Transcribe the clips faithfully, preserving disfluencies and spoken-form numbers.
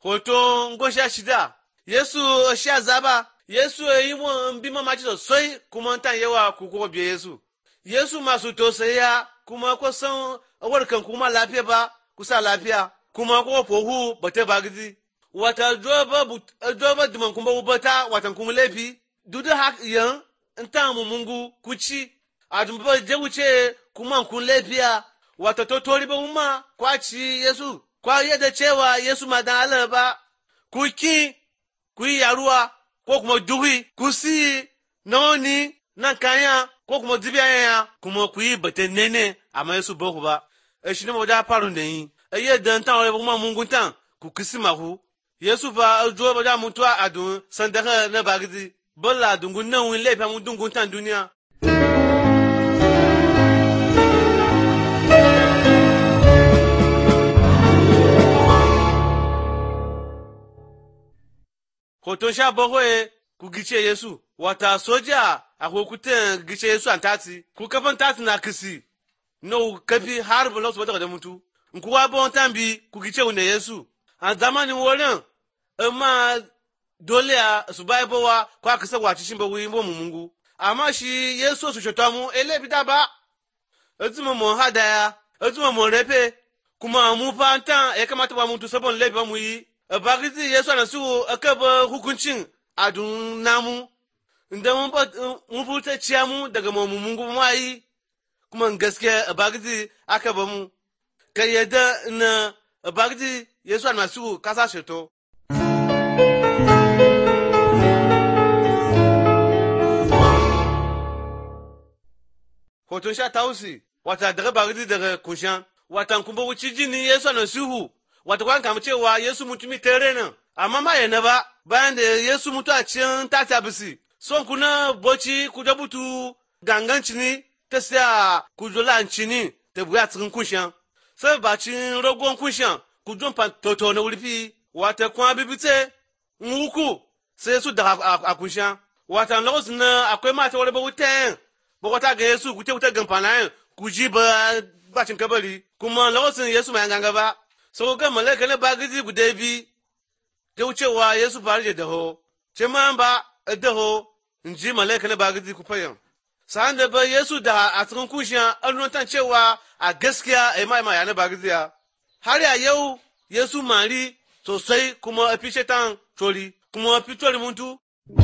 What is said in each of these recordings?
Hoton gosha shida, Yesu sha zaba, Yesu yi mu bi mamaci sosai kuma tan yawa ku ko biye Yesu. Yesu masu tosaya kuma ko san warkan kuma lafiya ba, kusa lafiya, kuma ko fohu bata bagidi. Wata doba doba diman kuma bata watan kuma laifi, dudu hak yan ntan mu mungu kuci, a dumba je wuce kuma kun lafiya, wata totori ba umma kwaci Yesu. Kwa yadda cewa Yesu madan ba, ku ki, ku yi yaruwa, ko kuma duhi, ku si noni nan kanya, ko kuma dibiya ya, kuma ku yi bata nene, amma Yesu boku ba. E shi ne ma da faru da yi, e yi dan tan wale kuma mungun tan, ku kisi mahu. Yesu fa jo ba da mutuwa a dun sandaka na bagidi, bala dungun nan wun lefa mun dungun tan duniya. Hoton sha bakwai ku gice Yesu, wata soja a kokuten gice Yesu an tati, ku kafan tati na kisi, no kafi har bulo su bata da mutu, in kuwa bon tambi ku gice wanda Yesu, a zamanin wurin, amma dole a su bai bawa kwa kasa wace shin ba wuyin mu mungu, amma shi Yesu su shota mu ele bida ba, azuma mu hadaya, azuma mu refe, kuma mu fantan ya kamata ba mutu sabon laifi ba mu yi. Bagizi Yesu ana su aka ba hukuncin adun namu, inda mun furta ciya mu daga mamun kuma yi, kuma gaskiya bagizi aka ba mu, ka yadda na bagizi Yesu ana su kasa sheto. Hoton sha tausi, wata daga bagizi daga kushan, watan kuma wuci jini Yesu ana suhu. Wata kwan kama cewa Yesu mutumi tere nan, amma ma yana ba, bayan da Yesu mutu a cikin tata bisi, son kuna boci ku da butu gangan cini ta siya ku zola cini ta buya cikin kushan. Sai ba cin ragon kushan ku don toto na wurfi, wata kwan bibite, nwuku, sai su da a kushan. Wata lokacin na akwai mata wani ba wutan, ba wata ga Yesu ku te wuta gamfana ku ji ba bacin kabari, kuma lokacin Yesu mai ganga ba. Sau ga malaka na bagiji guda bi, ta wucewa Yesu faru da daho, ce ma ba daho, in ji malaka na bagiji ku fayan. Sa'an da ba Yesu da a cikin kushiya an nuna cewa a gaskiya a yi ma'ima yana bagiji ya. Har ya yau Yesu mari sosai kuma a fi shetan tori, kuma a fi tori muntu.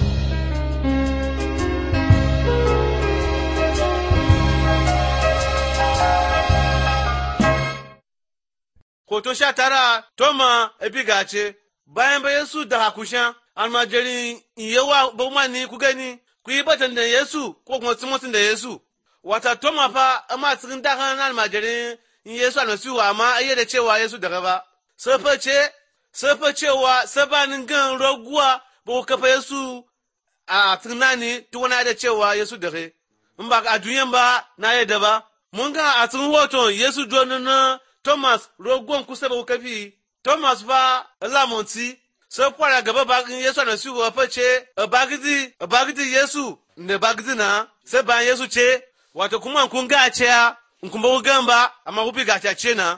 Hoton sha tara, Toma ebiga ce, bayan ba Yesu da hakushan, almajirin yawa ba ni ku gani, ku yi batan da Yesu ko kuma Timotin da Yesu. Wata Toma fa, amma cikin dakan almajirin Yesu a nasiwa, amma ayyar da cewa Yesu daga ba. Safa ce, safa cewa sabanin gan raguwa ba ku kafa Yesu a cikin nani tuwana da cewa Yesu daga. In ba a duniyan ba, na yadda ba. Mun ga a cikin hoton Yesu donin Thomas rogon kusa ba kafi, Thomas fa lamonti, sai kwara gaba bagin Yesu na su wa face, bagidi, bagidi Yesu, ne bagidi na, sai bayan Yesu ce, wato kuma kun ga ce ya, in kun ba ku gan ba, amma ku bi ga ce na.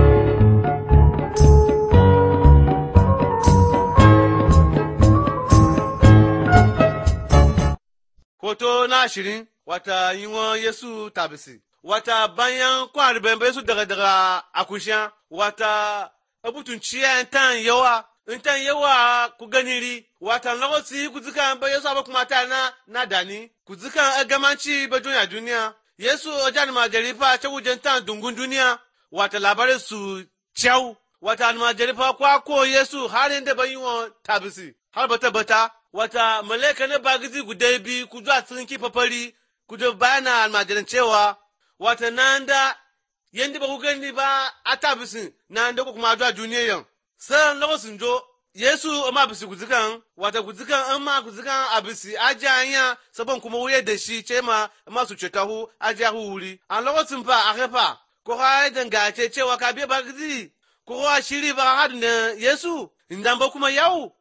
Hoto na ashirin, wata yiwon Yesu tabisi. Wata bayan kwari bambe Yesu daga daga akushan, wata abutun ciya tan yawa, in tan yawa ku ganiri, wata lokaci ku zikan ba Yesu abu kuma ta na, na dani, ku zikan agamanci ba duniya duniya, Yesu ojan majarifa ta wujen tan dungun duniya, wata labarin su cew, wata majarifa kwa ko Yesu har inda ban yi wa tabisi, har bata bata, wata malaika na bagizi guda bi ku zuwa cikin kifafari, ku da bayana almajiran cewa, wata nan da yadda ba ku gani ba a tabisin nan da kuma zuwa duniya yan. Sai lokacin jo, Yesu ma bisi guzikan, wata guzikan an ma guzikan a bisi a ji hanya sabon kuma wuye da shi ce ma ma su ceta hu a ji hu wuri. A lokacin fa a kafa, ko ha dangace cewa ka biya ba gizi, ko ha shiri ba hadin da Yesu, inda ba kuma yau.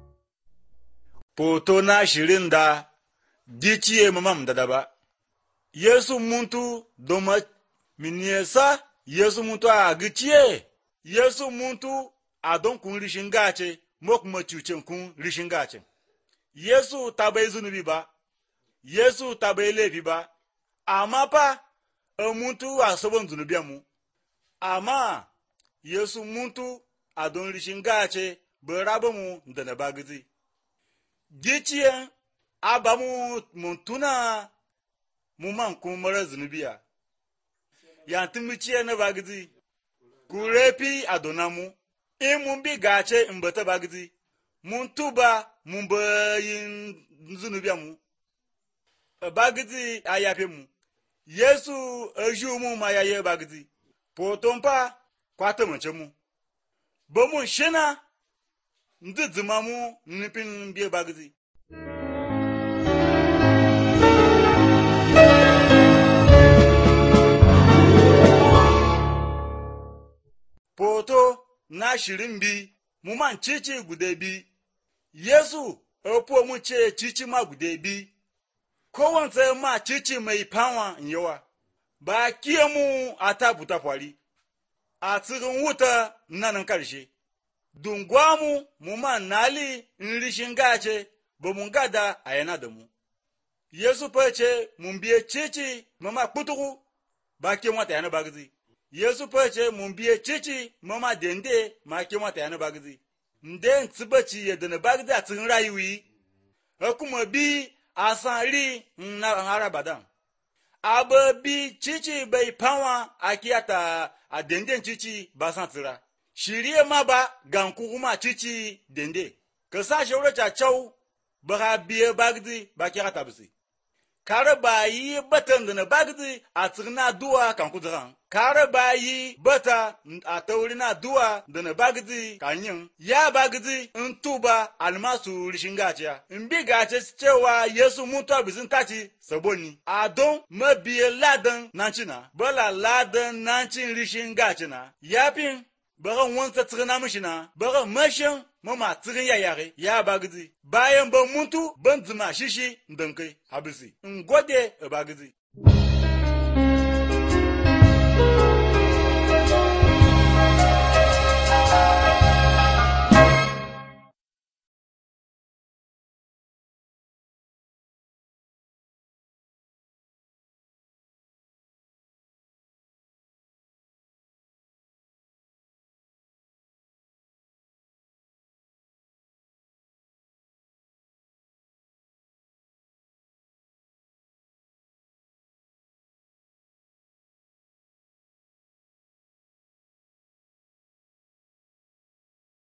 Poto na shirin da, diciye mamam da daba. Yesu muntu doma miniesa Yesu muntu agichie Yesu muntu adon kun rishingache mok machuchen kun rishingache Yesu tabai zunubi ba Yesu tabai lefi ba amma pa muntu asobon zunubi mu amma Yesu muntu adon rishingache berabo mu ndana bagizi gichie abamu muntuna mu man kun mara zunubiya ya timichiye na bagizi kurepi adonamu in mun bi gace in bata bagizi mun tuba mun bayin zunubiya mu bagizi ayafe mu Yesu aju mu ma yaye bagizi potompa kwata mace mu ba mun shina ndizima mu nufin biye bagizi poto na shirin bi mu man cici gude bi Yesu opo mu ce cici ma gude bi kowanne ma cici mai pawa yawa ba kiye mu ata buta kwari a cikin wuta nan karshe dungwa mu mu ma nali nrishin gace ba mun gada a yana da mu Yesu fa ce mun biye cici mama kutuku ba ke wata yana bagzi Yesu fa ce mun biye cici mama dende ma ke wata yana bagzi nden tsibaci ya da bagzi a cikin rayuwi kuma bi asari na harabadan aba bi cici bai pawa akiyata a denden cici ba san tsira shirye ma ba ganku kuma cici dende ka sa shaura ta chau ba biye bagzi ba kira tabsi kare ba yi batan da na bagzi a tsirna duwa kan kuduran kare ba yi bata a tauri na duwa da na bagzi kanyin ya bagzi in tuba almasu rishin gaciya in bi gace cewa Yesu mutuwa bizin taci saboni a don mabiye ladan nancina bala ladan nancin rishin gacina yafin bagan wansa tsirna mishina bagan mashin mama tsirin ya yare ya bagzi bayan ban mutu ban zuma shishi dankai habisi in gode bagzi